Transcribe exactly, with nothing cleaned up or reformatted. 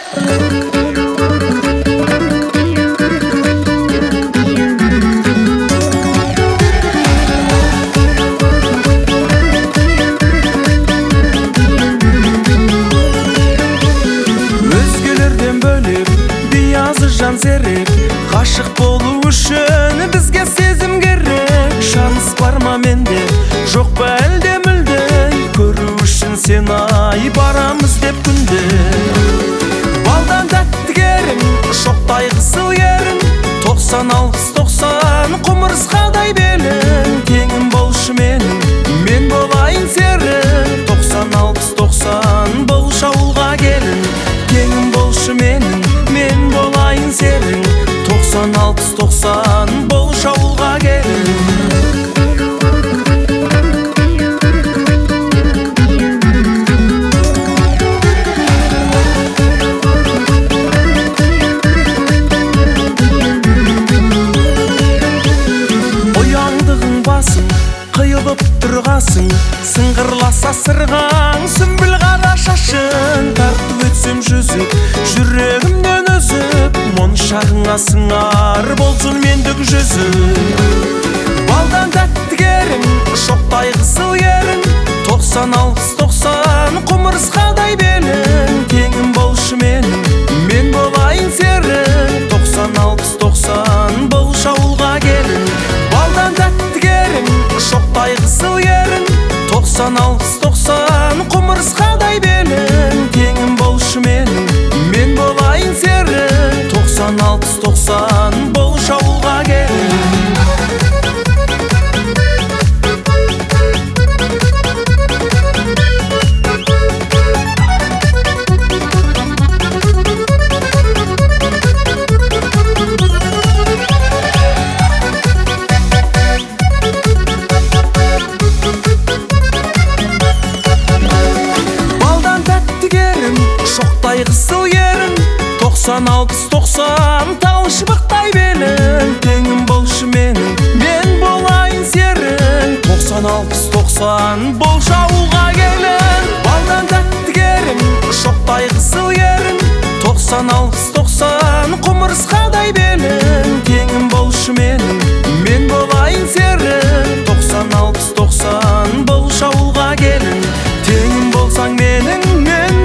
Өзгелерден бөліп биязы жан серек, ғашық болу үшін бізге сезім керек. Шанс бар ма менде, жоқ па әлде мүлде, көру үшін сен ай барамыз деп күнде. Балдан тәтті керім, шоқтай қызыл ерін, тоқсан алпыс тоқсан құмырсқадай белің. Теңім болшы менің, мен болайын серік, тоқсан алпыс тоқсан бұл шауылға келін. Теңім болшы менің, мен болайын серің, тоқсан алпыс тоқсан бұл шауылға келін. Ояңдығың басың, қиылып тұрғасың, сыңғырласа сырғаң, сүмбіл қара шашың. Тартып өтсем жүзіп, жүрегімнен өзіп, моншағыңа сыңар болсын мендік жүзіп. Балдан тәтті керім, шоқтай қызыл ерін, тоқсан алпыс тоқсан құмырсқадай белің. Теңім болшы менің, мен болайын серік, тоқсан алпыс тоқсан бұл шауылға келін. Балдан тәтті керім, шоқтай қызыл ерін, тоқсан алпыс тоқсан құмырсқадай белің. Теңім болшы менің, мен болайын серік, тоқсан алпыс тоқсан бұл шауылға келін. Шоқтай қызыл ерін, тоқсан алпыс тоқсан тал шыбықтай белің. Теңім болшы менің, мен болайын серік, тоқсан алпыс тоқсан бұл шауылға келін. Балдан тәтті керім, шоқтай қызыл ерін, тоқсан алпыс тоқсан құмырсқадай белің. Теңім болшы менің, мен болайын серік, тоқсан алпыс тоқсан бұл шауылға келін. Теңім болсаң менің, мен